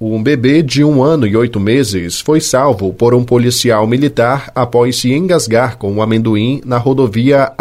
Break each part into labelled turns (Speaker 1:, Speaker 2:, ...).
Speaker 1: Um bebê de 1 ano e 8 meses foi salvo por um policial militar após se engasgar com um amendoim na rodovia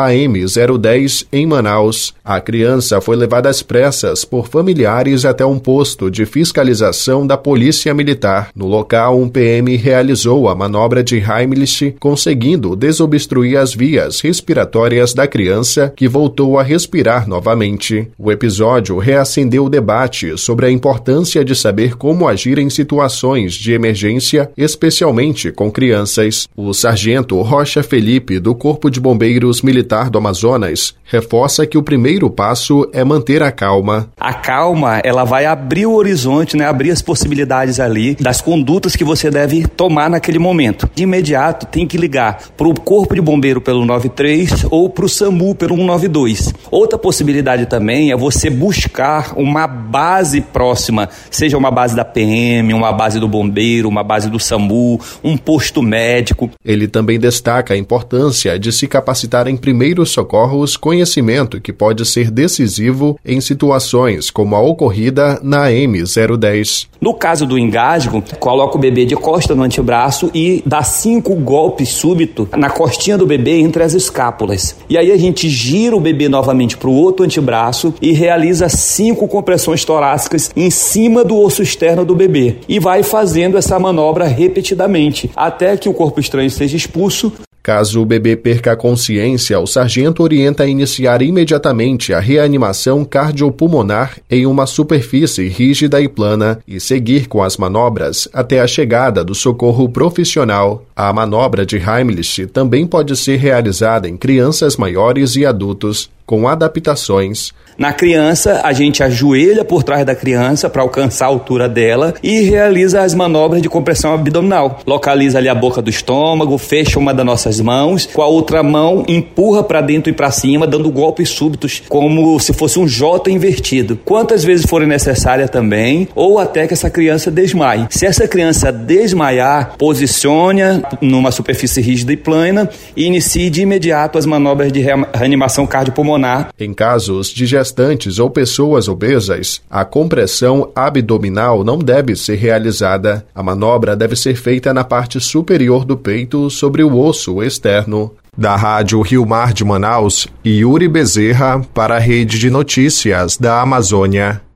Speaker 1: AM-010 em Manaus. A criança foi levada às pressas por familiares até um posto de fiscalização da Polícia Militar. No local, um PM realizou a manobra de Heimlich, conseguindo desobstruir as vias respiratórias da criança, que voltou a respirar novamente. O episódio reacendeu o debate sobre a importância de saber como agir em situações de emergência, especialmente com crianças. O sargento Rocha Felipe, do Corpo de Bombeiros Militar do Amazonas, reforça que o primeiro passo é manter a calma.
Speaker 2: A calma, ela vai abrir o horizonte, abrir as possibilidades ali das condutas que você deve tomar naquele momento. De imediato, tem que ligar para o Corpo de Bombeiro pelo 93 ou para o SAMU pelo 192. Outra possibilidade também é você buscar uma base próxima, seja uma base da PM, uma base do bombeiro, uma base do SAMU, um posto médico.
Speaker 1: Ele também destaca a importância de se capacitar em primeiros socorros, conhecimento que pode ser decisivo em situações como a ocorrida na AM-010.
Speaker 2: No caso do engasgo, coloca o bebê de costa no antebraço e dá 5 golpes súbitos na costinha do bebê entre as escápulas. E aí a gente gira o bebê novamente para o outro antebraço e realiza 5 compressões torácicas em cima do osso externo do bebê. E vai fazendo essa manobra repetidamente, até que o corpo estranho seja expulso.
Speaker 1: Caso o bebê perca a consciência, o sargento orienta a iniciar imediatamente a reanimação cardiopulmonar em uma superfície rígida e plana e seguir com as manobras até a chegada do socorro profissional. A manobra de Heimlich também pode ser realizada em crianças maiores e adultos, com adaptações.
Speaker 2: Na criança, a gente ajoelha por trás da criança para alcançar a altura dela e realiza as manobras de compressão abdominal. Localiza ali a boca do estômago, fecha uma das nossas mãos, com a outra mão empurra para dentro e para cima, dando golpes súbitos, como se fosse um J invertido. Quantas vezes forem necessárias também, ou até que essa criança desmaie. Se essa criança desmaiar, posicione numa superfície rígida e plana e inicie de imediato as manobras de reanimação cardiopulmonar.
Speaker 1: Em casos de gestantes ou pessoas obesas, a compressão abdominal não deve ser realizada. A manobra deve ser feita na parte superior do peito, sobre o osso externo. Da Rádio Rio Mar de Manaus, Yuri Bezerra para a Rede de Notícias da Amazônia.